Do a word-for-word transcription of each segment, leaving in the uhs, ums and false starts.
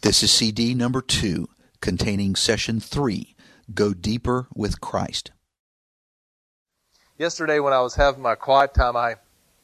This is C D number two, containing session three, Go Deeper with Christ. Yesterday when I was having my quiet time, I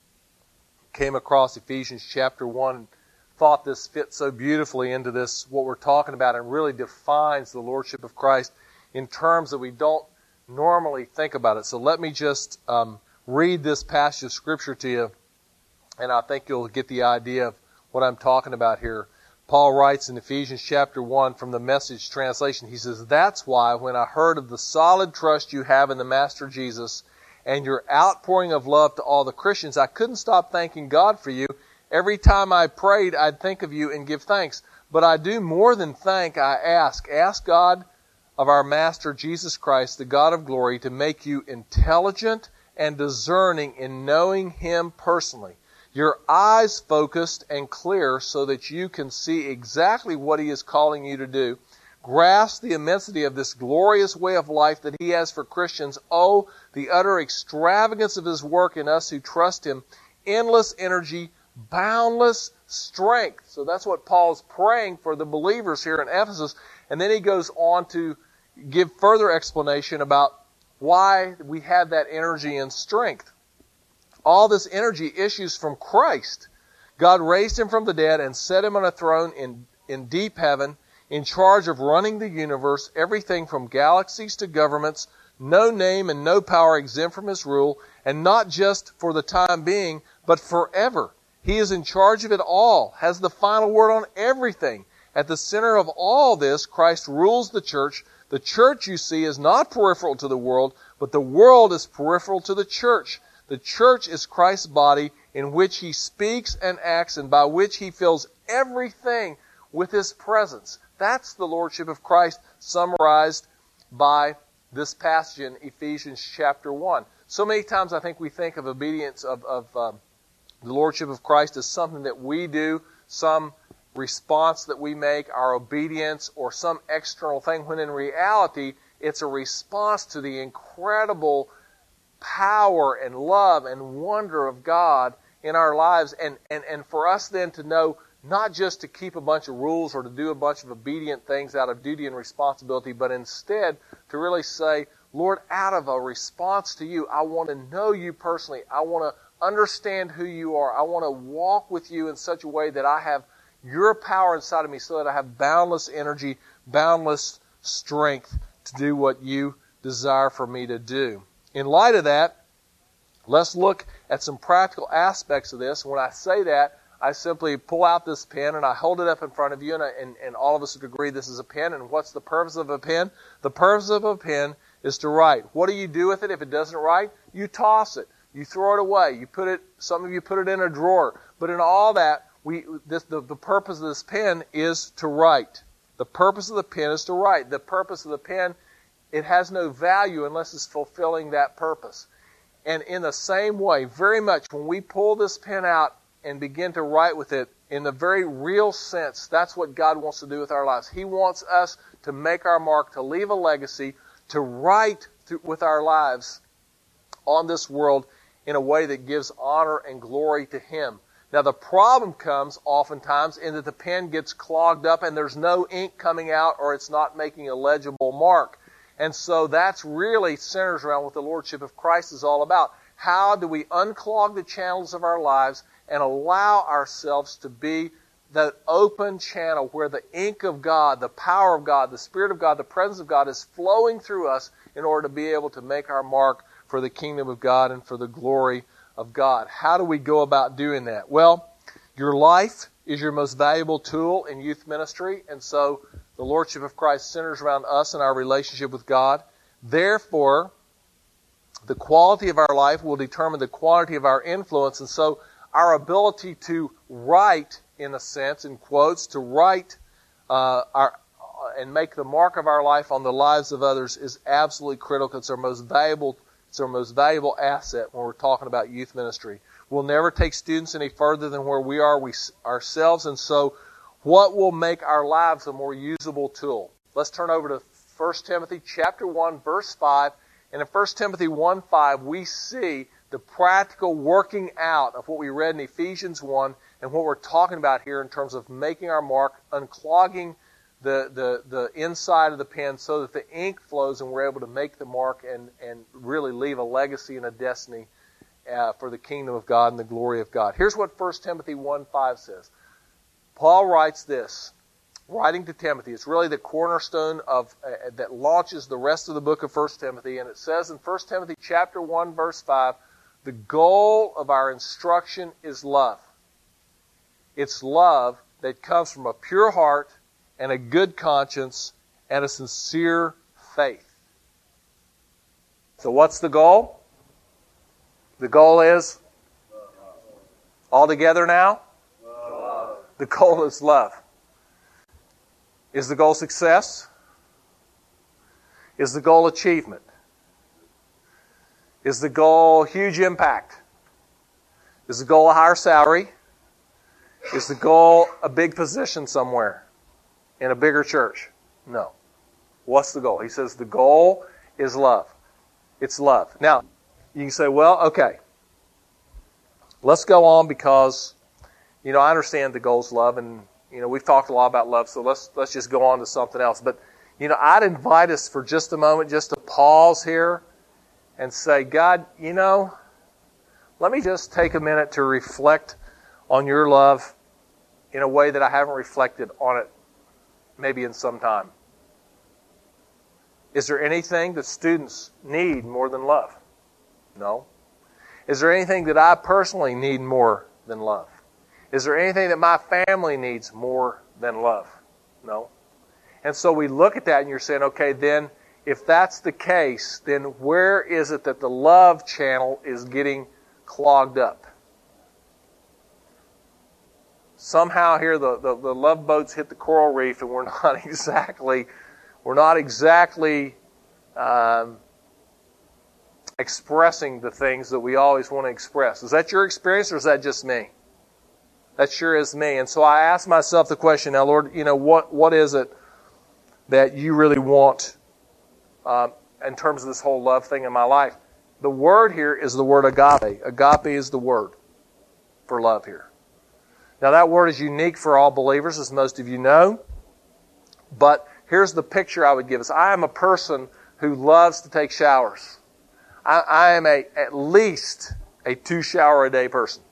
came across Ephesians chapter one and thought this fit so beautifully into this, what we're talking about, and really defines the Lordship of Christ in terms that we don't normally think about it. So let me just um, read this passage of Scripture to you, and I think you'll get the idea of what I'm talking about here. Paul writes in Ephesians chapter one from the Message translation, he says, "That's why when I heard of the solid trust you have in the Master Jesus and your outpouring of love to all the Christians, I couldn't stop thanking God for you. Every time I prayed, I'd think of you and give thanks. But I do more than thank, I ask. Ask God of our Master Jesus Christ, the God of glory, to make you intelligent and discerning in knowing Him personally. Your eyes focused and clear so that you can see exactly what He is calling you to do. Grasp the immensity of this glorious way of life that He has for Christians. Oh, the utter extravagance of His work in us who trust Him. Endless energy, boundless strength." So that's what Paul's praying for the believers here in Ephesus. And then he goes on to give further explanation about why we have that energy and strength. All this energy issues from Christ. God raised Him from the dead and set Him on a throne in, in deep heaven, in charge of running the universe, everything from galaxies to governments, no name and no power exempt from His rule, and not just for the time being, but forever. He is in charge of it all, has the final word on everything. At the center of all this, Christ rules the church. The church, you see, is not peripheral to the world, but the world is peripheral to the church. The church is Christ's body in which He speaks and acts and by which He fills everything with His presence. That's the Lordship of Christ summarized by this passage in Ephesians chapter one. So many times I think we think of obedience of, of um, the Lordship of Christ as something that we do, some response that we make, our obedience, or some external thing, when in reality it's a response to the incredible power and love and wonder of God in our lives, and, and, and for us then to know not just to keep a bunch of rules or to do a bunch of obedient things out of duty and responsibility, but instead to really say, Lord, out of a response to You, I want to know You personally. I want to understand who You are. I want to walk with You in such a way that I have Your power inside of me so that I have boundless energy, boundless strength to do what You desire for me to do. In light of that, let's look at some practical aspects of this. When I say that, I simply pull out this pen and I hold it up in front of you, and, I, and, and all of us would agree this is a pen. And what's the purpose of a pen? The purpose of a pen is to write. What do you do with it if it doesn't write? You toss it. You throw it away. You put it. Some of you put it in a drawer. But in all that, we this, the, the purpose of this pen is to write. The purpose of the pen is to write. The purpose of the pen, it has no value unless it's fulfilling that purpose. And in the same way, very much, when we pull this pen out and begin to write with it, in the very real sense, that's what God wants to do with our lives. He wants us to make our mark, to leave a legacy, to write through, with our lives on this world in a way that gives honor and glory to Him. Now, the problem comes oftentimes in that the pen gets clogged up and there's no ink coming out, or it's not making a legible mark. And so that's really centers around what the Lordship of Christ is all about. How do we unclog the channels of our lives and allow ourselves to be that open channel where the ink of God, the power of God, the Spirit of God, the presence of God is flowing through us in order to be able to make our mark for the kingdom of God and for the glory of God. How do we go about doing that? Well, your life is your most valuable tool in youth ministry, and so the Lordship of Christ centers around us and our relationship with God. Therefore, the quality of our life will determine the quantity of our influence, and so our ability to write, in a sense, in quotes, to write uh, our and make the mark of our life on the lives of others is absolutely critical. It's our most valuable, it's our most valuable asset when we're talking about youth ministry. We'll never take students any further than where we are we ourselves, and so what will make our lives a more usable tool? Let's turn over to First Timothy chapter one, verse five. And in First Timothy one five, we see the practical working out of what we read in Ephesians one and what we're talking about here in terms of making our mark, unclogging the, the, the inside of the pen so that the ink flows and we're able to make the mark and, and really leave a legacy and a destiny uh, for the kingdom of God and the glory of God. Here's what First Timothy one five says. Paul writes this, writing to Timothy. It's really the cornerstone of uh, that launches the rest of the book of First Timothy. And it says in First Timothy chapter one, verse five, the goal of our instruction is love. It's love that comes from a pure heart and a good conscience and a sincere faith. So what's the goal? The goal is all together now? Love. The goal is love. Is the goal success? Is the goal achievement? Is the goal huge impact? Is the goal a higher salary? Is the goal a big position somewhere in a bigger church? No. What's the goal? He says the goal is love. It's love. Now, you can say, well, okay, let's go on because, you know, I understand the goal's love, and, you know, we've talked a lot about love, so let's let's just go on to something else. But, you know, I'd invite us for just a moment just to pause here and say, God, you know, let me just take a minute to reflect on your love in a way that I haven't reflected on it maybe in some time. Is there anything that students need more than love? No. Is there anything that I personally need more than love? Is there anything that my family needs more than love? No. And so we look at that and you're saying, okay, then if that's the case, then where is it that the love channel is getting clogged up? Somehow here the, the, the love boats hit the coral reef and we're not exactly we're not exactly um, expressing the things that we always want to express. Is that your experience or is that just me? That sure is me. And so I ask myself the question, now Lord, you know, what what is it that you really want um, in terms of this whole love thing in my life? The word here is the word agape. Agape is the word for love here. Now that word is unique for all believers, as most of you know. But here's the picture I would give us. I am a person who loves to take showers. I, I am a at least a two shower a day person.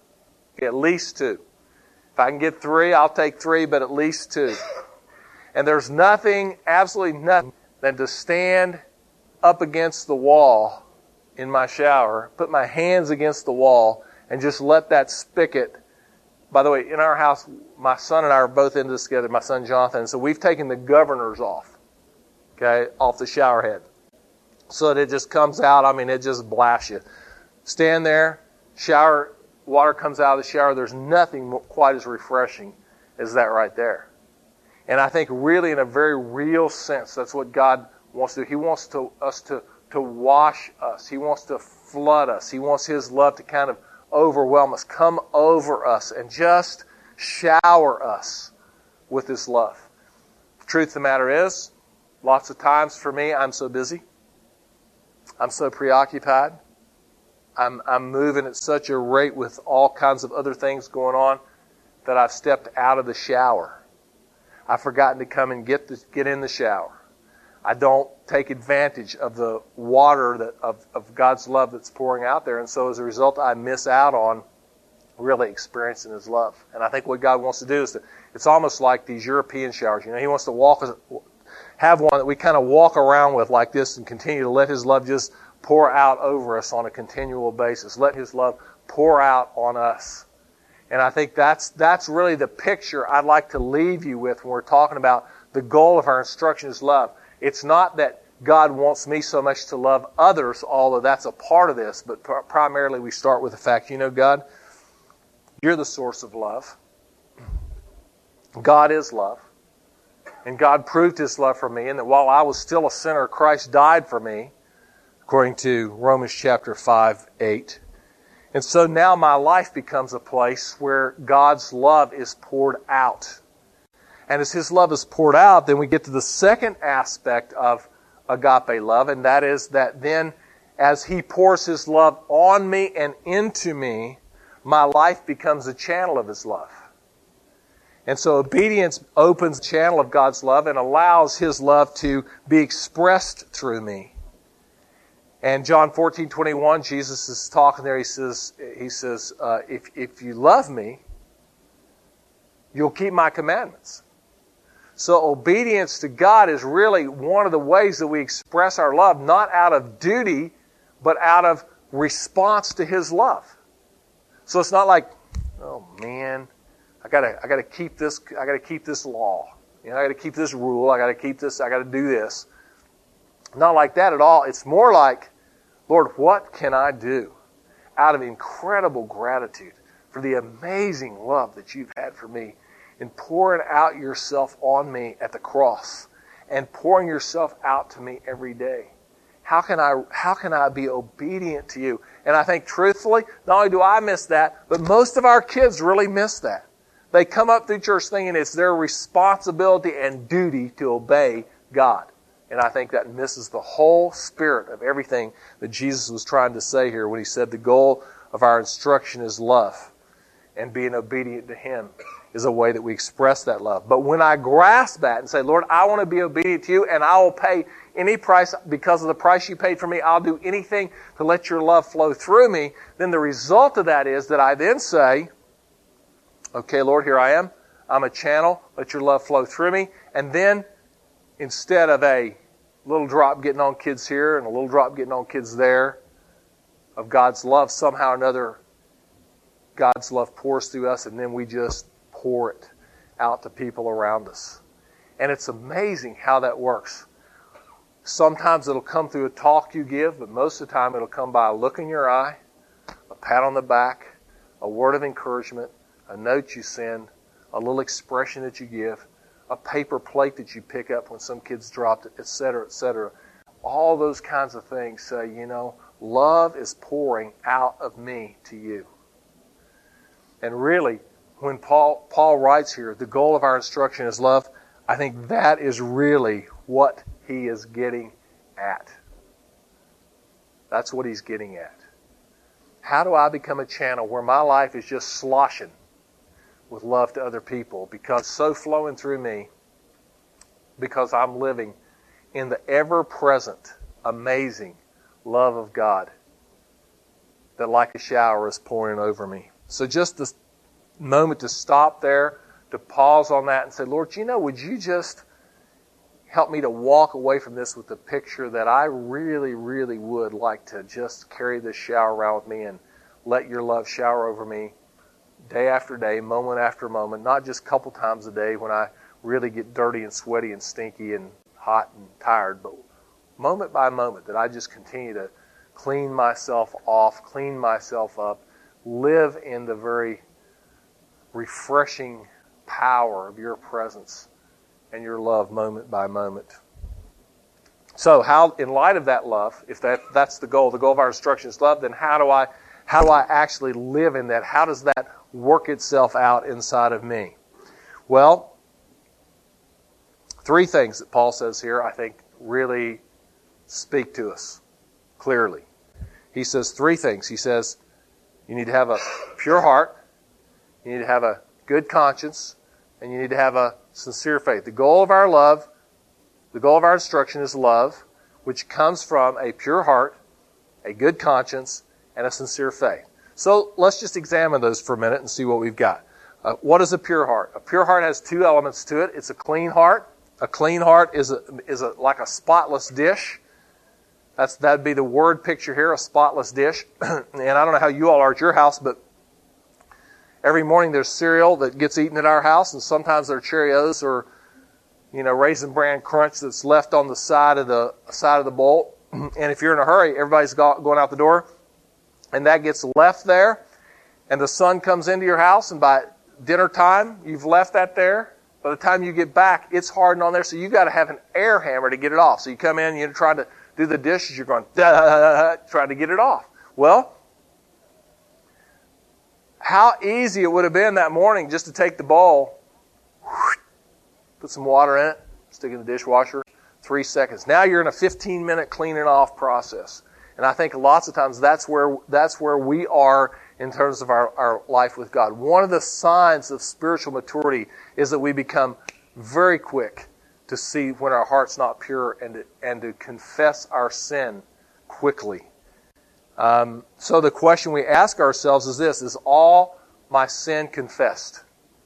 At least two. If I can get three, I'll take three, but at least two. And there's nothing, absolutely nothing, than to stand up against the wall in my shower, put my hands against the wall, and just let that spigot. By the way, in our house, my son and I are both into this together, my son Jonathan, and so we've taken the governors off, okay, off the shower head. So that it just comes out, I mean, it just blasts you. Stand there, shower, water comes out of the shower, there's nothing quite as refreshing as that right there. And I think really in a very real sense, that's what God wants to do. He wants to, us to, to wash us. He wants to flood us. He wants His love to kind of overwhelm us, come over us, and just shower us with His love. The truth of the matter is, lots of times for me, I'm so busy. I'm so preoccupied. I'm, I'm moving at such a rate with all kinds of other things going on that I've stepped out of the shower. I've forgotten to come and get the, get in the shower. I don't take advantage of the water that of, of God's love that's pouring out there. And so as a result, I miss out on really experiencing His love. And I think what God wants to do is to, it's almost like these European showers. You know, He wants to walk, have one that we kind of walk around with like this and continue to let His love just pour out over us on a continual basis. Let His love pour out on us. And I think that's that's really the picture I'd like to leave you with when we're talking about the goal of our instruction is love. It's not that God wants me so much to love others, although that's a part of this, but pr- primarily we start with the fact, you know, God, You're the source of love. God is love. And God proved His love for me, and that while I was still a sinner, Christ died for me, according to Romans chapter five, eight. And so now my life becomes a place where God's love is poured out. And as His love is poured out, then we get to the second aspect of agape love, and that is that then as He pours His love on me and into me, my life becomes a channel of His love. And so obedience opens the channel of God's love and allows His love to be expressed through me. And John fourteen twenty-one, Jesus is talking there. He says, he says uh, if, if you love me, you'll keep my commandments. So obedience to God is really one of the ways that we express our love, not out of duty, but out of response to His love. So it's not like, oh man, I gotta, I gotta keep this, I gotta keep this law. You know, I gotta keep this rule. I gotta keep this. I gotta do this. Not like that at all. It's more like, Lord, what can I do out of incredible gratitude for the amazing love that You've had for me in pouring out Yourself on me at the cross and pouring Yourself out to me every day? How can I, how can I be obedient to You? And I think truthfully, not only do I miss that, but most of our kids really miss that. They come up through church thinking it's their responsibility and duty to obey God. And I think that misses the whole spirit of everything that Jesus was trying to say here when He said the goal of our instruction is love. And being obedient to Him is a way that we express that love. But when I grasp that and say, Lord, I want to be obedient to You, and I will pay any price because of the price You paid for me, I'll do anything to let Your love flow through me, then the result of that is that I then say, okay, Lord, here I am. I'm a channel. Let Your love flow through me. And then, instead of a little drop getting on kids here and a little drop getting on kids there of God's love, somehow or another, God's love pours through us, and then we just pour it out to people around us. And it's amazing how that works. Sometimes it'll come through a talk you give, but most of the time it'll come by a look in your eye, a pat on the back, a word of encouragement, a note you send, a little expression that you give, a paper plate that you pick up when some kids dropped it, et cetera, et cetera. All those kinds of things say, you know, love is pouring out of me to you. And really, when Paul, Paul writes here, the goal of our instruction is love, I think that is really what he is getting at. That's what he's getting at. How do I become a channel where my life is just sloshing with love to other people because it's so flowing through me because I'm living in the ever-present, amazing love of God that like a shower is pouring over me. So just this moment to stop there, to pause on that and say, Lord, you know, would you just help me to walk away from this with the picture that I really, really would like to just carry this shower around with me and let your love shower over me day after day, moment after moment, not just a couple times a day when I really get dirty and sweaty and stinky and hot and tired, but moment by moment that I just continue to clean myself off, clean myself up, live in the very refreshing power of your presence and your love moment by moment. So how, in light of that love, if that, that's the goal, the goal of our instruction is love, then how do I how do I actually live in that? How does that work itself out inside of me? Well, three things that Paul says here I think really speak to us clearly. He says three things. He says you need to have a pure heart, you need to have a good conscience, and you need to have a sincere faith. The goal of our love, the goal of our instruction is love, which comes from a pure heart, a good conscience, and a sincere faith. So let's just examine those for a minute and see what we've got. Uh, what is a pure heart? A pure heart has two elements to it. It's a clean heart. A clean heart is a, is a, like a spotless dish. That's, that'd be the word picture here, a spotless dish. And I don't know how you all are at your house, but every morning there's cereal that gets eaten at our house, and sometimes there are Cheerios or, you know, Raisin Bran Crunch that's left on the side of the side of the bowl. And if you're in a hurry, everybody's go, going out the door, and that gets left there, and the sun comes into your house, and by dinner time, you've left that there. By the time you get back, it's hardened on there, so you've got to have an air hammer to get it off. So you come in, you're trying to do the dishes, you're going, duh, trying to get it off. Well, how easy it would have been that morning just to take the bowl, put some water in it, stick it in the dishwasher, three seconds. Now you're in a fifteen minute cleaning off process. And I think lots of times that's where that's where we are in terms of our, our life with God. One of the signs of spiritual maturity is that we become very quick to see when our heart's not pure and to, and to confess our sin quickly. Um, so the question we ask ourselves is this: is all my sin confessed?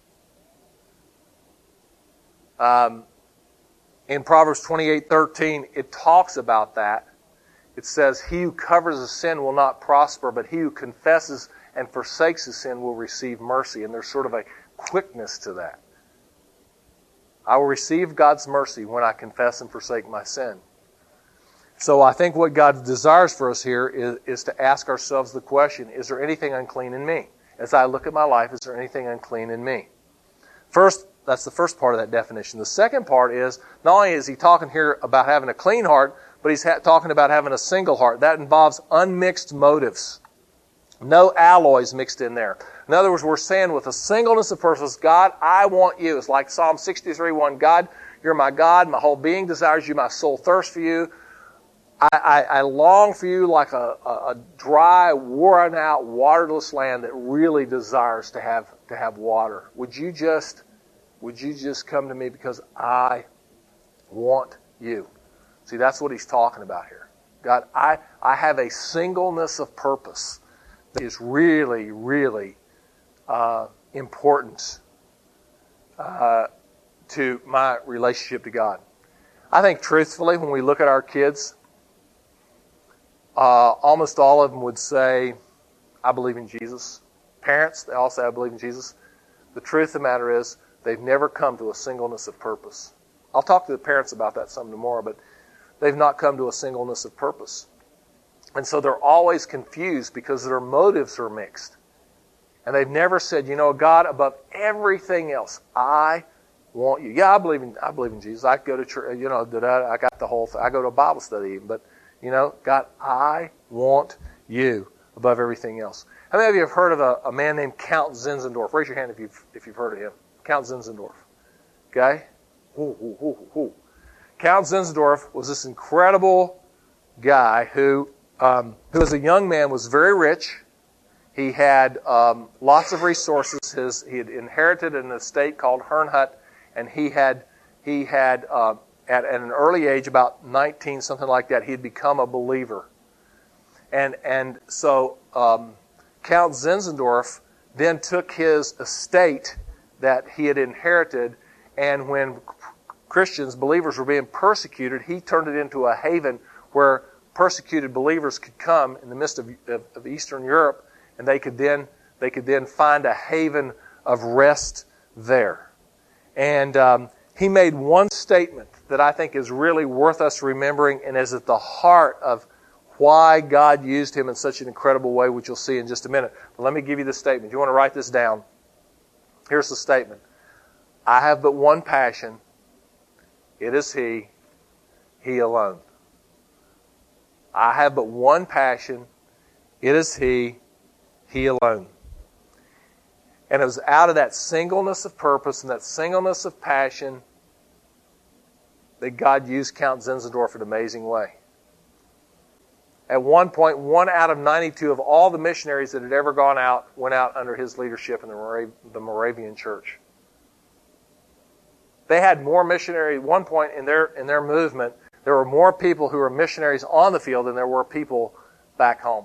Um, in Proverbs twenty-eight thirteen, it talks about that. It says, "He who covers a sin will not prosper, but he who confesses and forsakes his sin will receive mercy." And there's sort of a quickness to that. I will receive God's mercy when I confess and forsake my sin. So I think what God desires for us here is, is to ask ourselves the question, is there anything unclean in me? As I look at my life, is there anything unclean in me? First, that's the first part of that definition. The second part is, not only is he talking here about having a clean heart, but he's ha- talking about having a single heart. That involves unmixed motives. No alloys mixed in there. In other words, we're saying with a singleness of purpose, God, I want you. It's like Psalm sixty-three one, God, you're my God. My whole being desires you. My soul thirsts for you. I, I, I long for you like a, a, a dry, worn out, waterless land that really desires to have to have water. Would you just would you just come to me because I want you? See, that's what he's talking about here. God, I, I have a singleness of purpose that is really, really uh, important uh, to my relationship to God. I think truthfully, when we look at our kids, uh, almost all of them would say, I believe in Jesus. Parents, they all say, I believe in Jesus. The truth of the matter is, they've never come to a singleness of purpose. I'll talk to the parents about that some tomorrow, but they've not come to a singleness of purpose. And so they're always confused because their motives are mixed. And they've never said, you know, God, above everything else, I want you. Yeah, I believe in I believe in Jesus. I go to church, you know, I got the whole thing. I go to a Bible study, but, you know, God, I want you above everything else. How many of you have heard of a, a man named Count Zinzendorf? Raise your hand if you've, if you've heard of him. Count Zinzendorf. Okay? Ooh, ooh, ooh, ooh. Count Zinzendorf was this incredible guy who, um, who as a young man was very rich. He had um, lots of resources. His, he had inherited an estate called Herrnhut, and he had he had uh, at, at an early age, about nineteen, something like that, he had become a believer. And and so um, Count Zinzendorf then took his estate that he had inherited, and when Christians, believers, were being persecuted, he turned it into a haven where persecuted believers could come in the midst of, of, of Eastern Europe, and they could then they could then find a haven of rest there. And um, he made one statement that I think is really worth us remembering and is at the heart of why God used him in such an incredible way, which you'll see in just a minute. But let me give you the statement. You want to write this down? Here's the statement. I have but one passion. It is He, He alone. I have but one passion. It is He, He alone. And it was out of that singleness of purpose and that singleness of passion that God used Count Zinzendorf in an amazing way. At one point, one out of ninety-two of all the missionaries that had ever gone out went out under his leadership in the, Morav- the Moravian Church. They had more missionaries. At one point in their in their movement, there were more people who were missionaries on the field than there were people back home.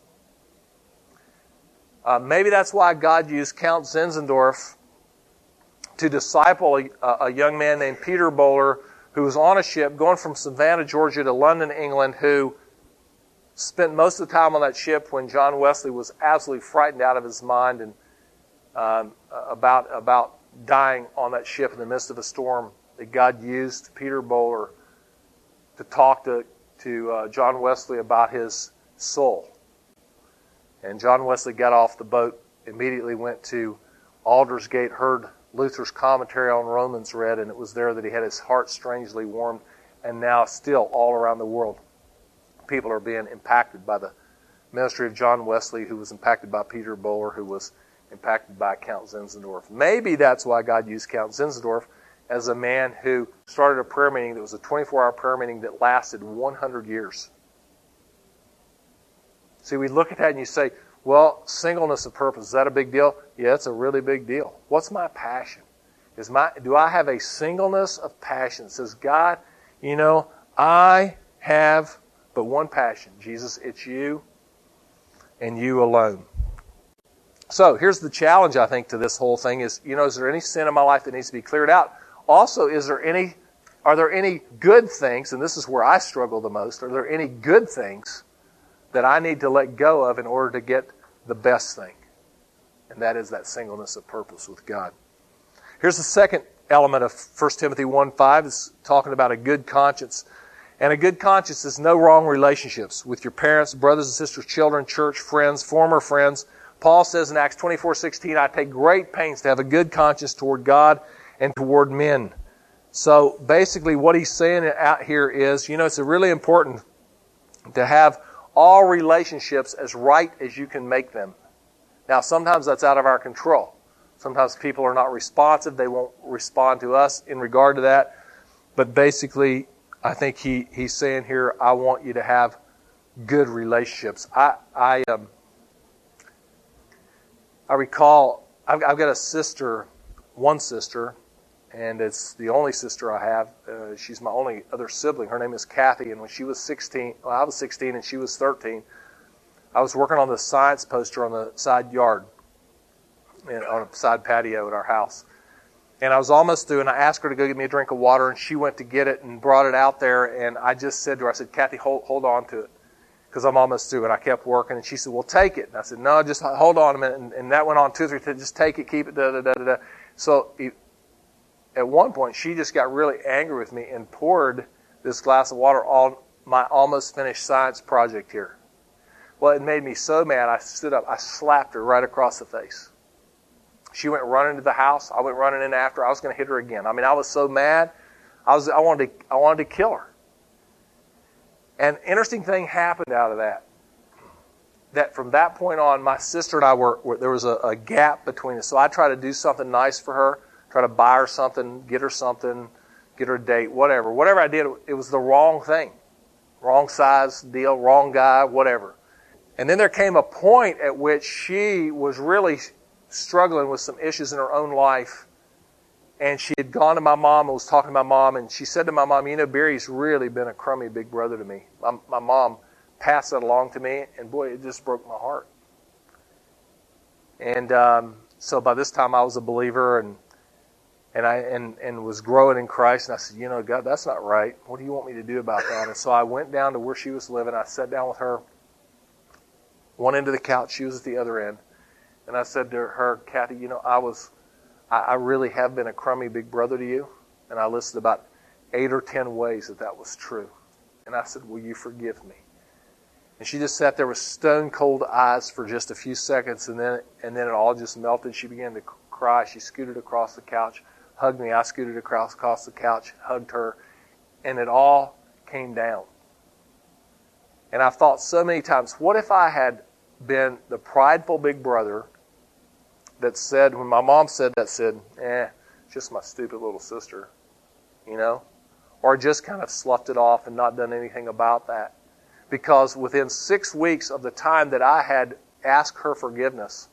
Uh, maybe that's why God used Count Zinzendorf to disciple a, a young man named Peter Böhler, who was on a ship going from Savannah, Georgia to London, England, who spent most of the time on that ship when John Wesley was absolutely frightened out of his mind and um, about about dying on that ship in the midst of a storm. That God used Peter Böhler to talk to to uh, John Wesley about his soul. And John Wesley got off the boat, immediately went to Aldersgate, heard Luther's commentary on Romans read, and it was there that he had his heart strangely warmed. And now still all around the world, people are being impacted by the ministry of John Wesley, who was impacted by Peter Böhler, who was impacted by Count Zinzendorf. Maybe that's why God used Count Zinzendorf as a man who started a prayer meeting that was a twenty-four hour prayer meeting that lasted one hundred years. See, we look at that and you say, Well, singleness of purpose, is that a big deal? Yeah, it's a really big deal. What's my passion? Is my do I have a singleness of passion? It says, God, you know, I have but one passion. Jesus, it's you and you alone. So here's the challenge, I think, to this whole thing is, you know, is there any sin in my life that needs to be cleared out? Also, is there any, are there any good things, and this is where I struggle the most, are there any good things that I need to let go of in order to get the best thing? And that is that singleness of purpose with God. Here's the second element of First Timothy one five. It's talking about a good conscience. And a good conscience is no wrong relationships with your parents, brothers and sisters, children, church, friends, former friends. Paul says in Acts twenty-four sixteen, I take great pains to have a good conscience toward God and toward men. So basically what he's saying out here is, you know, it's really important to have all relationships as right as you can make them. Now, sometimes that's out of our control. Sometimes people are not responsive. They won't respond to us in regard to that. But basically, I think he, he's saying here, I want you to have good relationships. I I um, I recall, I've, I've got a sister, one sister, and it's the only sister I have. Uh, she's my only other sibling. Her name is Kathy, and when she was sixteen, well, I was sixteen and she was thirteen, I was working on the science poster on the side yard, on a side patio at our house. And I was almost through, and I asked her to go get me a drink of water, and she went to get it and brought it out there, and I just said to her, I said, Kathy, hold, hold on to it, because I'm almost through. And I kept working, and she said, well, take it. And I said, no, just hold on a minute. And, and that went on two or three times. Just take it, keep it, da, da, da, da, da. So at one point, she just got really angry with me and poured this glass of water on my almost finished science project here. Well, it made me so mad, I stood up, I slapped her right across the face. She went running to the house. I went running in after her. I was going to hit her again. I mean, I was so mad. I was. I wanted to. I wanted to kill her. An interesting thing happened out of that. That from that point on, my sister and I were. were there was a, a gap between us. So I tried to do something nice for her. Try to buy her something, get her something, get her a date, whatever. Whatever I did, it was the wrong thing, wrong size deal, wrong guy, whatever. And then there came a point at which she was really struggling with some issues in her own life. And she had gone to my mom and was talking to my mom. And she said to my mom, you know, Barry's really been a crummy big brother to me. My, my mom passed that along to me. And boy, it just broke my heart. And um, so by this time I was a believer and and I and, and was growing in Christ. And I said, you know, God, that's not right. What do you want me to do about that? And so I went down to where she was living. I sat down with her, one end of the couch. She was at the other end. And I said to her, Kathy, you know, I was, I, I really have been a crummy big brother to you. And I listed about eight or ten ways that that was true. And I said, will you forgive me? And she just sat there with stone cold eyes for just a few seconds. And then, and then it all just melted. She began to cry. She scooted across the couch, hugged me. I scooted across, across the couch, hugged her. And it all came down. And I've thought so many times, what if I had been the prideful big brother that said, when my mom said that, said, eh, just my stupid little sister, you know? Or just kind of sloughed it off and not done anything about that. Because within six weeks of the time that I had asked her forgiveness,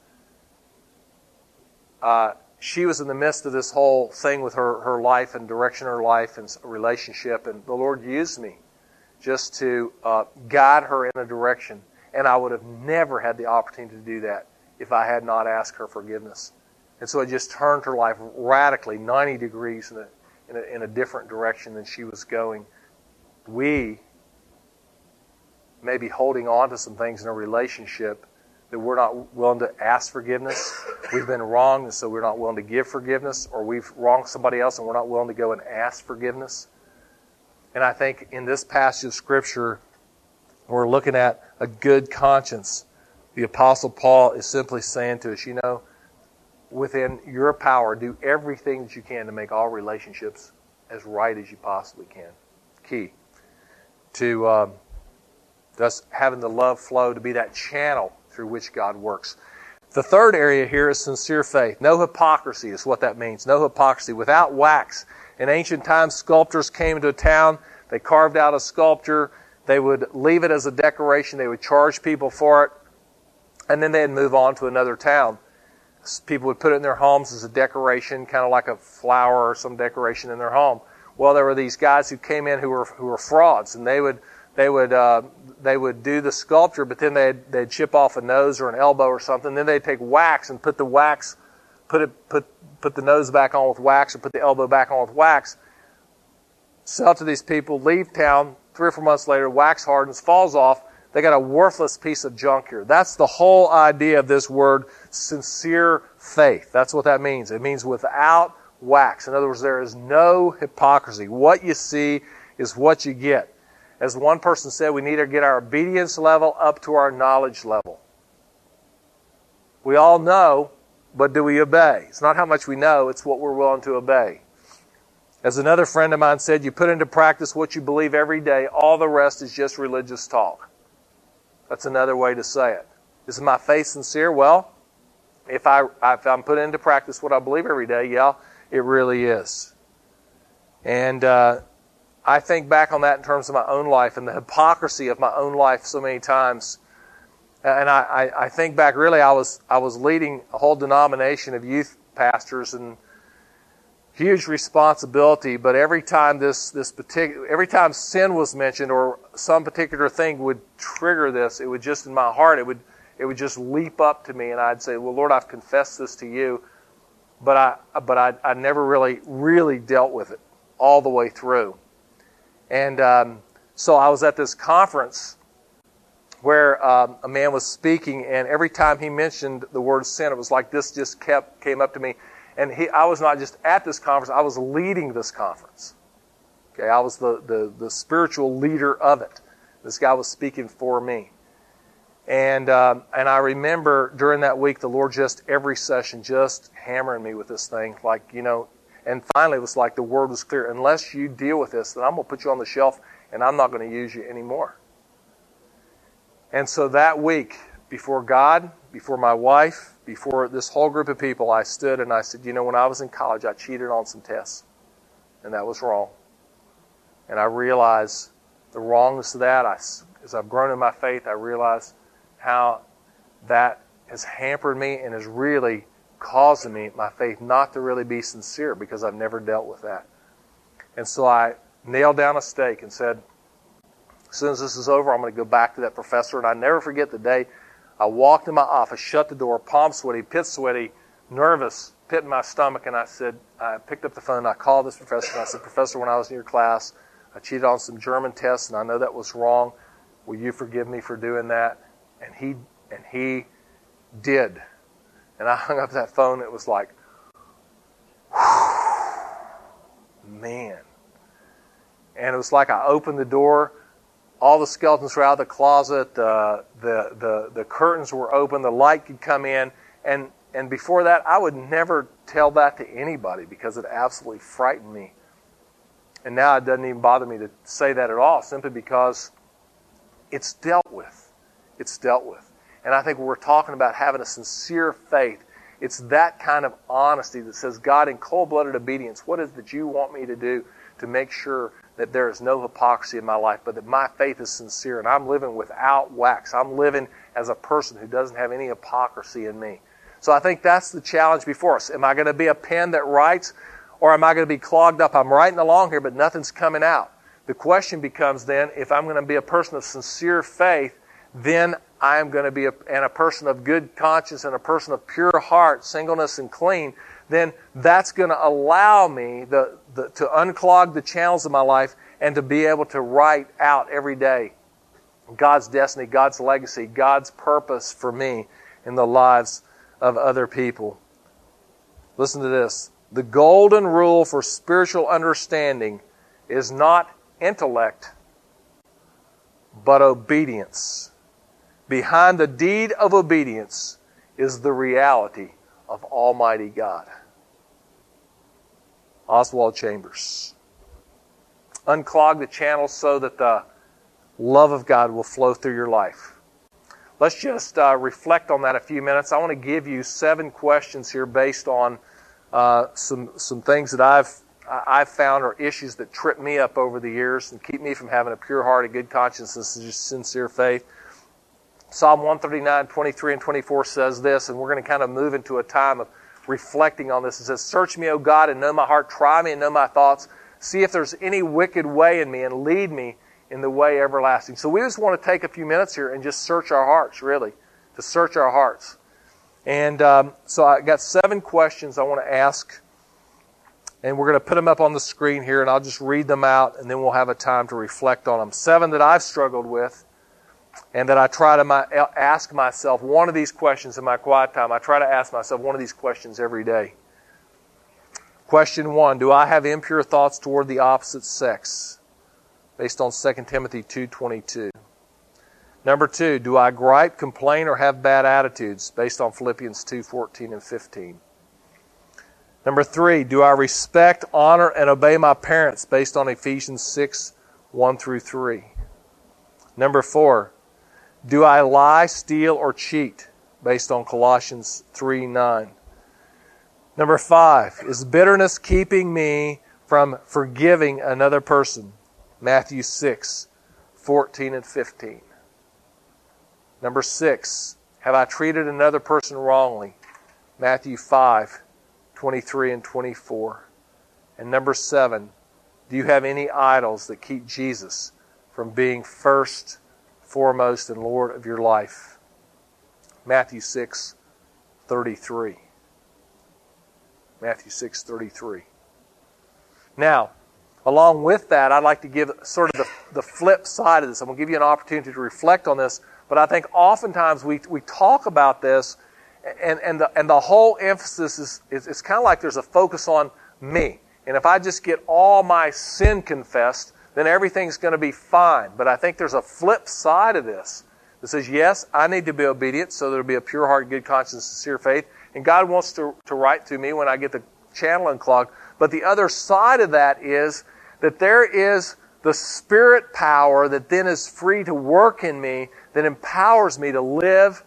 uh, she was in the midst of this whole thing with her, her life and direction of her life and relationship. And the Lord used me just to uh, guide her in a direction. And I would have never had the opportunity to do that if I had not asked her forgiveness. And so it just turned her life radically ninety degrees in a, in a, in a different direction than she was going. We may be holding on to some things in a relationship that we're not willing to ask forgiveness. We've been wronged, and so we're not willing to give forgiveness. Or we've wronged somebody else, and we're not willing to go and ask forgiveness. And I think in this passage of Scripture, we're looking at a good conscience. The Apostle Paul is simply saying to us, you know, within your power, do everything that you can to make all relationships as right as you possibly can. Key to um, thus having the love flow to be that channel through which God works. The third area here is sincere faith. No hypocrisy is what that means. No hypocrisy. Without wax. In ancient times, sculptors came into a town. They carved out a sculpture. They would leave it as a decoration. They would charge people for it. and then they'd move on to another town. People would put it in their homes as a decoration, kind of like a flower or some decoration in their home. Well, there were these guys who came in who were who were frauds, and they would they would uh, they would do the sculpture, but then they'd they'd chip off a nose or an elbow or something. Then they'd take wax and put the wax, put it put put the nose back on with wax, or put the elbow back on with wax. Sell to these people, leave town. Three or four months later, wax hardens, falls off. They got a worthless piece of junk here. That's the whole idea of this word, sincere faith. That's what that means. It means without wax. In other words, there is no hypocrisy. What you see is what you get. As one person said, we need to get our obedience level up to our knowledge level. We all know, but do we obey? It's not how much we know, it's what we're willing to obey. As another friend of mine said, you put into practice what you believe every day. All the rest is just religious talk. That's another way to say it. Is my faith sincere? Well, if, I, if I'm putting into practice what I believe every day, yeah, it really is. And uh, I think back on that in terms of my own life and the hypocrisy of my own life so many times. And I, I, I think back, really, I was I was leading a whole denomination of youth pastors, and huge responsibility. But every time this this particular, every time sin was mentioned or some particular thing would trigger this, it would just in my heart, it would it would just leap up to me, and I'd say, "Well, Lord, I've confessed this to you," but I but I I never really really dealt with it all the way through. And um, so I was at this conference where um, a man was speaking, and every time he mentioned the word sin, it was like this just kept came up to me. And he, I was not just at this conference, I was leading this conference. Okay, I was the, the, the spiritual leader of it. This guy was speaking for me. And um, and I remember during that week, the Lord just, every session, just hammering me with this thing. Like, you know, and finally it was like the word was clear. Unless you deal with this, then I'm going to put you on the shelf, and I'm not going to use you anymore. And so that week, before God, before my wife, before this whole group of people, I stood and I said, you know, when I was in college, I cheated on some tests. And that was wrong. And I realized the wrongness of that. I, as I've grown in my faith, I realize how that has hampered me and is really causing me, my faith, not to really be sincere, because I've never dealt with that. And so I nailed down a stake and said, as soon as this is over, I'm going to go back to that professor. And I never forget the day I walked in my office, shut the door, palm sweaty, pit sweaty, nervous, pit in my stomach, and I said, I picked up the phone, and I called this professor, and I said, Professor, when I was in your class, I cheated on some German tests, and I know that was wrong. Will you forgive me for doing that? And he and he did. And I hung up that phone, and it was like, whew, man. And it was like I opened the door, all the skeletons were out of the closet, uh, the, the, the curtains were open, the light could come in, and, and before that, I would never tell that to anybody because it absolutely frightened me. And now it doesn't even bother me to say that at all, simply because it's dealt with. It's dealt with. And I think when we're talking about having a sincere faith, it's that kind of honesty that says, God, in cold-blooded obedience, what is it that you want me to do to make sure that there is no hypocrisy in my life, but that my faith is sincere and I'm living without wax. I'm living as a person who doesn't have any hypocrisy in me. So I think that's the challenge before us. Am I going to be a pen that writes, or am I going to be clogged up? I'm writing along here, but nothing's coming out. The question becomes then, if I'm going to be a person of sincere faith, then I am going to be a, and a person of good conscience and a person of pure heart, singleness and clean, then that's going to allow me the, the, to unclog the channels of my life and to be able to write out every day God's destiny, God's legacy, God's purpose for me in the lives of other people. Listen to this. The golden rule for spiritual understanding is not intellect, but obedience. Behind the deed of obedience is the reality of Almighty God. Oswald Chambers. Unclog the channels so that the love of God will flow through your life. Let's just uh, reflect on that a few minutes. I want to give you seven questions here based on uh, some some things that I've I've found are issues that trip me up over the years and keep me from having a pure heart, a good conscience, and sincere faith. Psalm one thirty-nine, twenty-three and twenty-four says this, and we're going to kind of move into a time of reflecting on this. It says, "Search me, O God, and know my heart. Try me and know my thoughts. See if there's any wicked way in me, and lead me in the way everlasting." So we just want to take a few minutes here and just search our hearts, really, to search our hearts. And um, so I got seven questions I want to ask, and we're going to put them up on the screen here, and I'll just read them out, and then we'll have a time to reflect on them. Seven that I've struggled with, and that I try to my, ask myself one of these questions in my quiet time. I try to ask myself one of these questions every day. Question one, do I have impure thoughts toward the opposite sex? Based on Second Timothy two twenty-two. Number two, do I gripe, complain, or have bad attitudes? Based on Philippians two fourteen and fifteen. Number three, do I respect, honor, and obey my parents? Based on Ephesians six one through three. Number four, do I lie, steal, or cheat? Based on Colossians three nine. Number five, is bitterness keeping me from forgiving another person? Matthew six fourteen and fifteen. Number six, have I treated another person wrongly? Matthew five twenty-three and twenty-four. And number seven, do you have any idols that keep Jesus from being first, foremost, and Lord of your life? Matthew six thirty-three. Matthew six thirty-three. Now, along with that, I'd like to give sort of the, the flip side of this. I'm going to give you an opportunity to reflect on this, but I think oftentimes we we talk about this, and, and, the, and the whole emphasis is, is it's kind of like there's a focus on me. And if I just get all my sin confessed, then everything's going to be fine. But I think there's a flip side of this that says, yes, I need to be obedient so there'll be a pure heart, good conscience, sincere faith. And God wants to, to write to me when I get the channel unclogged. But the other side of that is that there is the Spirit power that then is free to work in me, that empowers me to live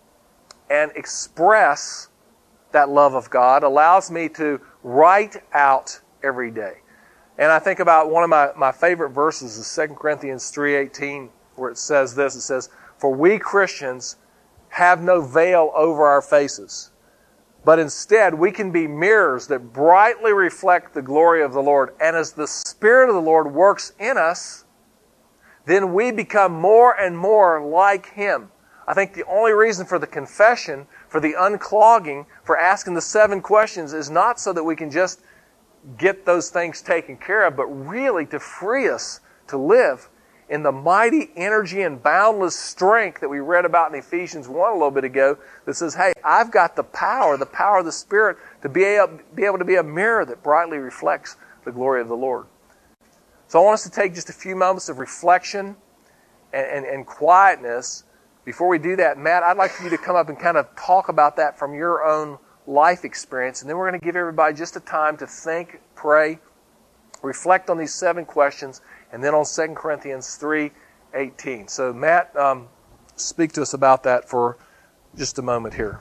and express that love of God, allows me to write out every day. And I think about one of my, my favorite verses is Second Corinthians three eighteen, where it says this, it says, "For we Christians have no veil over our faces, but instead we can be mirrors that brightly reflect the glory of the Lord. And as the Spirit of the Lord works in us, then we become more and more like Him." I think the only reason for the confession, for the unclogging, for asking the seven questions is not so that we can just get those things taken care of, but really to free us to live in the mighty energy and boundless strength that we read about in Ephesians one a little bit ago, that says, hey, I've got the power, the power of the Spirit, to be able, be able to be a mirror that brightly reflects the glory of the Lord. So I want us to take just a few moments of reflection and, and, and quietness. Before we do that, Matt, I'd like for you to come up and kind of talk about that from your own life experience, and then we're going to give everybody just a time to think, pray, reflect on these seven questions, and then on Second Corinthians three eighteen. So, Matt, um, speak to us about that for just a moment here.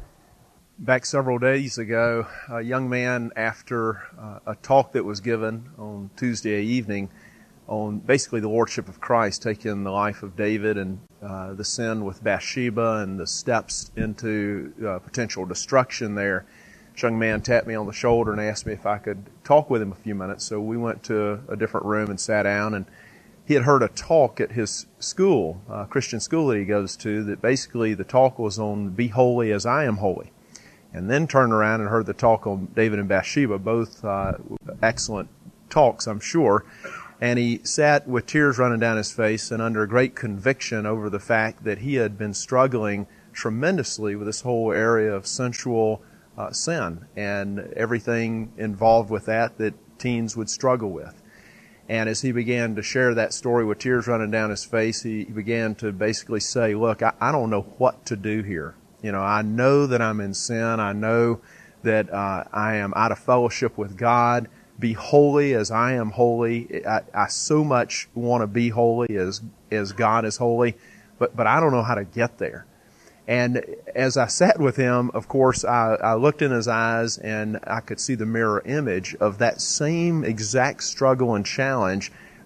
Back several days ago, a young man, after uh, a talk that was given on Tuesday evening on basically the Lordship of Christ, taking the life of David and uh, the sin with Bathsheba and the steps into uh, potential destruction there, this young man tapped me on the shoulder and asked me if I could talk with him a few minutes. So we went to a different room and sat down, and he had heard a talk at his school, a Christian school that he goes to, that basically the talk was on "Be holy as I am holy." And then turned around and heard the talk on David and Bathsheba, both uh, excellent talks, I'm sure. And he sat with tears running down his face and under great conviction over the fact that he had been struggling tremendously with this whole area of sensual uh, sin and everything involved with that that teens would struggle with. And as he began to share that story with tears running down his face, he, he began to basically say, look, I, I don't know what to do here. You know, I know that I'm in sin. I know that uh, I am out of fellowship with God. Be holy as I am holy. I, I so much want to be holy as as God is holy, but but I don't know how to get there. And as I sat with him, of course, I, I looked in his eyes and I could see the mirror image of that same exact struggle and challenge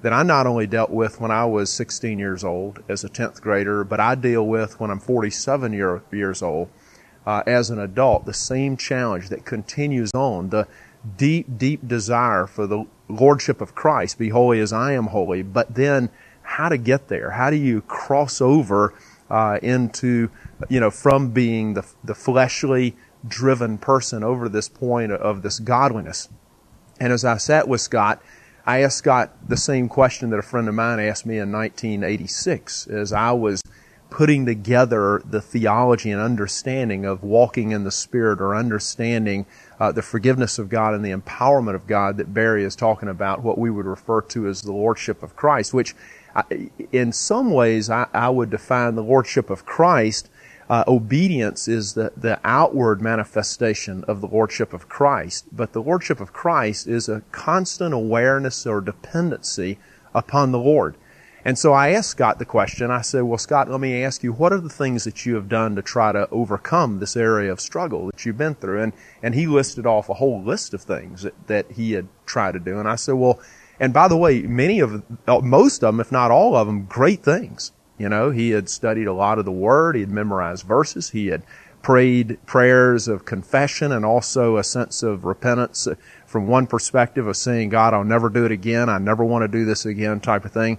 that I not only dealt with when I was sixteen years old as a tenth grader, but I deal with when I'm forty-seven year, years old uh, as an adult. The same challenge that continues on, the deep, deep desire for the Lordship of Christ, be holy as I am holy, but then how to get there. How do you cross over uh, into, you know, from being the, the fleshly driven person over this point of this godliness? And as I sat with Scott, I asked Scott the same question that a friend of mine asked me in nineteen eighty-six as I was putting together the theology and understanding of walking in the Spirit, or understanding uh, the forgiveness of God and the empowerment of God that Barry is talking about, what we would refer to as the Lordship of Christ, which I, in some ways I, I would define the Lordship of Christ. Uh, obedience is the, the outward manifestation of the Lordship of Christ, but the Lordship of Christ is a constant awareness or dependency upon the Lord. And so I asked Scott the question. I said, well, Scott, let me ask you, what are the things that you have done to try to overcome this area of struggle that you've been through? And and he listed off a whole list of things that, that he had tried to do. And I said, well, and by the way, many of, most of them, if not all of them, great things. You know, he had studied a lot of the Word, he had memorized verses, he had prayed prayers of confession and also a sense of repentance from one perspective of saying, God, I'll never do it again, I never want to do this again type of thing,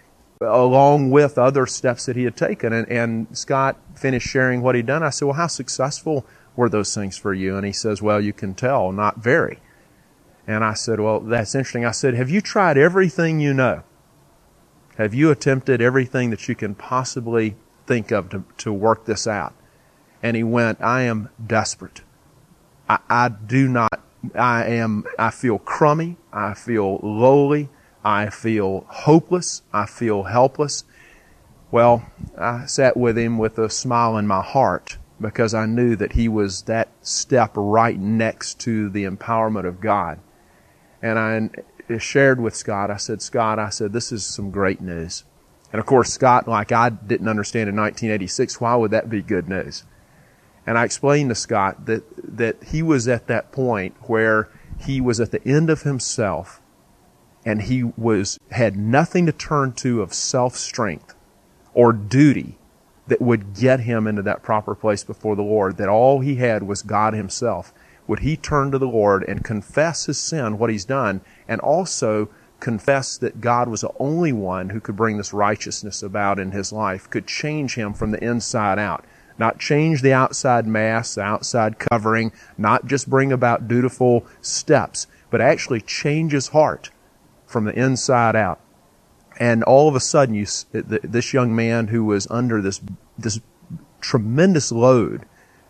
along with other steps that he had taken. And, and Scott finished sharing what he'd done. I said, well, how successful were those things for you? And he says, well, you can tell, not very. And I said, well, that's interesting. I said, have you tried everything you know? Have you attempted everything that you can possibly think of to, to work this out? And he went, I am desperate. I, I do not, I am, I feel crummy. I feel lowly. I feel hopeless. I feel helpless. Well, I sat with him with a smile in my heart because I knew that he was that step right next to the empowerment of God. And I shared with Scott, I said, Scott, I said, this is some great news. And of course, Scott, like I didn't understand in nineteen eighty-six, why would that be good news? And I explained to Scott that, that he was at that point where he was at the end of himself and he was, had nothing to turn to of self-strength or duty that would get him into that proper place before the Lord, that all he had was God himself. Would he turn to the Lord and confess his sin, what he's done, and also confess that God was the only one who could bring this righteousness about in his life, could change him from the inside out. Not change the outside mask, the outside covering, not just bring about dutiful steps, but actually change his heart from the inside out. And all of a sudden, you, this young man who was under this, this tremendous load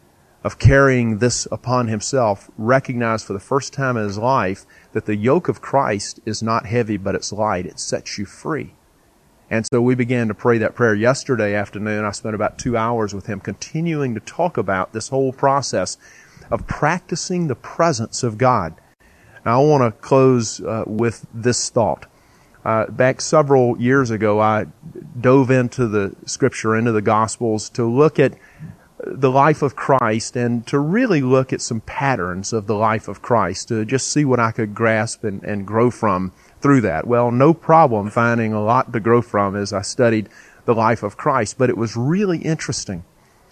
of carrying this upon himself, recognized for the first time in his life that the yoke of Christ is not heavy, but it's light. It sets you free. And so we began to pray that prayer yesterday afternoon. I spent about two hours with him continuing to talk about this whole process of practicing the presence of God. Now I want to close uh, with this thought. Uh, back several years ago, I dove into the Scripture, into the Gospels, to look at the life of Christ and to really look at some patterns of the life of Christ, to just see what I could grasp and, and grow from through that. Well, no problem finding a lot to grow from as I studied the life of Christ, but it was really interesting.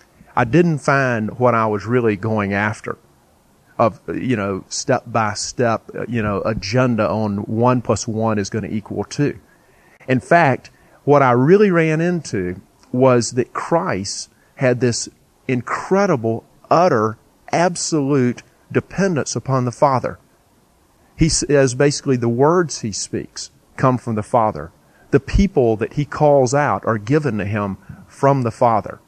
I didn't find what I was really going after of, you know, step by step, you know, agenda on one plus one is going to equal two. In fact, what I really ran into was that Christ had this incredible, utter, absolute dependence upon the Father. He says basically the words he speaks come from the Father. The people that he calls out are given to him from the Father.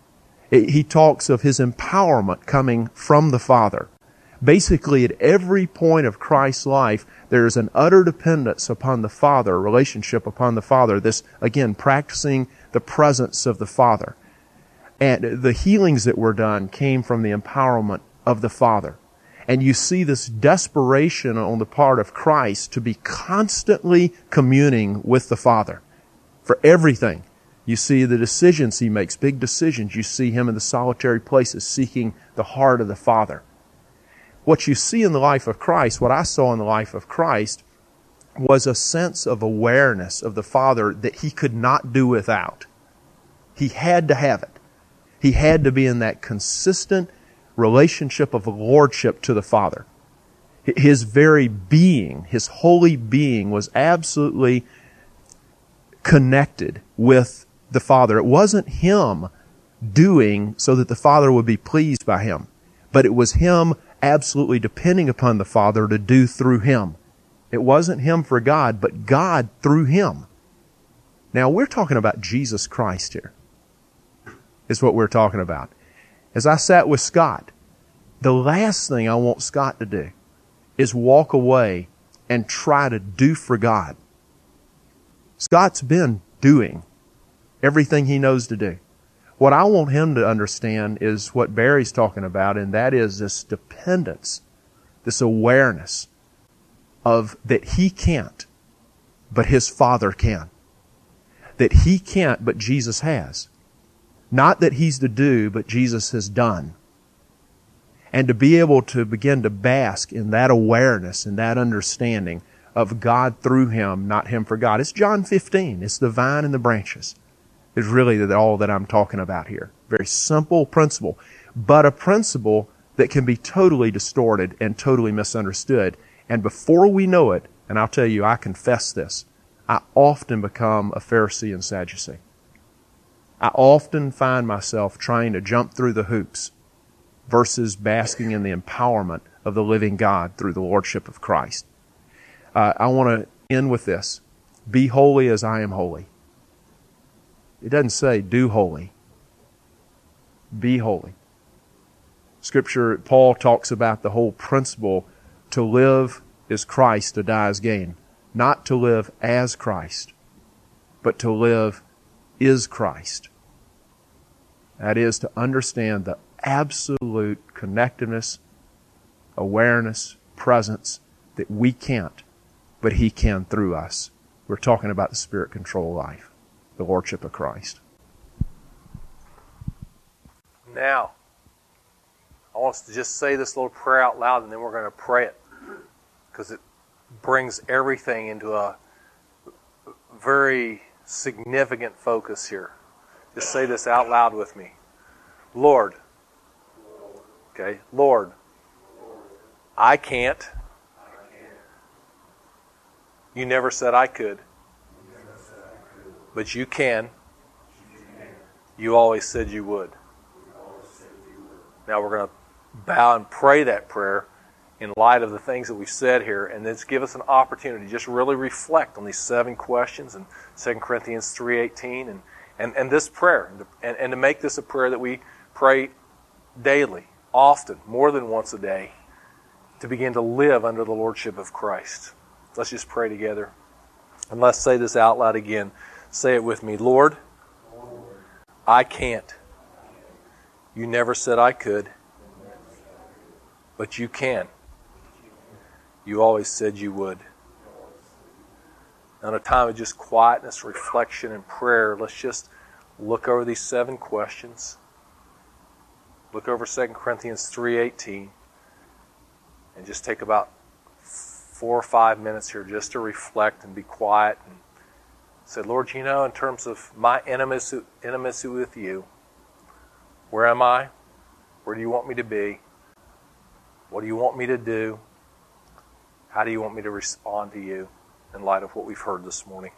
He talks of his empowerment coming from the Father. Basically, at every point of Christ's life, there is an utter dependence upon the Father, a relationship upon the Father. This, again, practicing the presence of the Father. And the healings that were done came from the empowerment of the Father. And you see this desperation on the part of Christ to be constantly communing with the Father for everything. You see the decisions he makes, big decisions. You see him in the solitary places seeking the heart of the Father. What you see in the life of Christ, what I saw in the life of Christ, was a sense of awareness of the Father that he could not do without. He had to have it. He had to be in that consistent relationship of lordship to the Father. His very being, his holy being, was absolutely connected with the Father. It wasn't him doing so that the Father would be pleased by him, but it was him absolutely depending upon the Father to do through him. It wasn't him for God, but God through him. Now, we're talking about Jesus Christ here, is what we're talking about. As I sat with Scott, the last thing I want Scott to do is walk away and try to do for God. Scott's been doing everything he knows to do. What I want him to understand is what Barry's talking about, and that is this dependence, this awareness of that he can't, but his Father can. That he can't, but Jesus has. Not that he's to do, but Jesus has done. And to be able to begin to bask in that awareness and that understanding of God through him, not him for God. It's John fifteen. It's the vine and the branches. It's really all that I'm talking about here. Very simple principle, but a principle that can be totally distorted and totally misunderstood. And before we know it, and I'll tell you, I confess this, I often become a Pharisee and Sadducee. I often find myself trying to jump through the hoops versus basking in the empowerment of the living God through the Lordship of Christ. Uh, I want to end with this. Be holy as I am holy. It doesn't say do holy. Be holy. Scripture, Paul talks about the whole principle to live is Christ, to die is gain. Not to live as Christ, but to live is Christ. That is to understand the absolute connectedness, awareness, presence that we can't, but He can through us. We're talking about the Spirit-controlled life, the Lordship of Christ. Now, I want us to just say this little prayer out loud, and then we're going to pray it, because it brings everything into a very significant focus here. Just say this out loud with me. Lord, okay, Lord, I can't. You never said I could, but you can. You always said you would. Now we're going to bow and pray that prayer in light of the things that we've said here, and then give us an opportunity to just really reflect on these seven questions in Second Corinthians three eighteen and, and, and this prayer, and, and to make this a prayer that we pray daily, often, more than once a day, to begin to live under the Lordship of Christ. Let's just pray together. And let's say this out loud again. Say it with me. Lord, I can't. You never said I could, but you can. You always said you would. In a time of just quietness, reflection, and prayer, let's just look over these seven questions. Look over Second Corinthians three eighteen. And just take about four or five minutes here just to reflect and be quiet. And say, Lord, you know, in terms of my intimacy, intimacy with you, where am I? Where do you want me to be? What do you want me to do? How do you want me to respond to you in light of what we've heard this morning?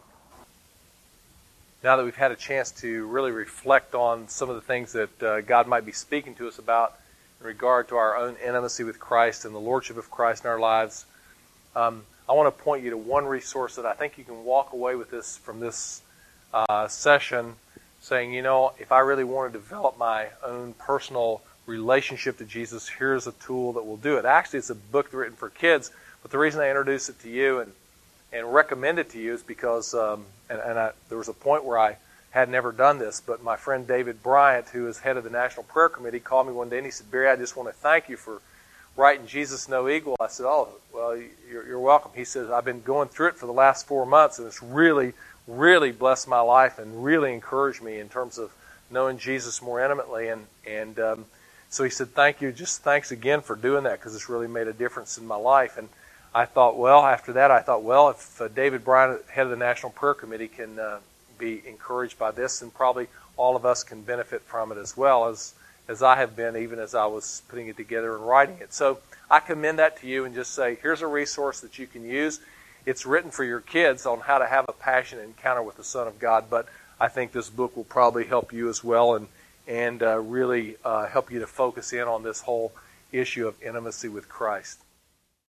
Now that we've had a chance to really reflect on some of the things that uh, God might be speaking to us about in regard to our own intimacy with Christ and the Lordship of Christ in our lives, um, I want to point you to one resource that I think you can walk away with this from this uh, session saying, you know, if I really want to develop my own personal relationship to Jesus, here's a tool that will do it. Actually, it's a book written for kids, but the reason I introduced it to you and, and recommend it to you is because, um, and, and I, there was a point where I had never done this, but my friend David Bryant, who is head of the National Prayer Committee, called me one day and he said, Barry, I just want to thank you for writing Jesus No Equal. I said, oh, well, you're, you're welcome. He says, I've been going through it for the last four months, and it's really, really blessed my life and really encouraged me in terms of knowing Jesus more intimately. And, and um, so he said, thank you. Just thanks again for doing that, because it's really made a difference in my life. And I thought, well, after that, I thought, well, if uh, David Bryan, head of the National Prayer Committee, can uh, be encouraged by this, then probably all of us can benefit from it as well as as I have been, even as I was putting it together and writing it. So I commend that to you and just say, here's a resource that you can use. It's written for your kids on how to have a passionate encounter with the Son of God, but I think this book will probably help you as well and, and uh, really uh, help you to focus in on this whole issue of intimacy with Christ.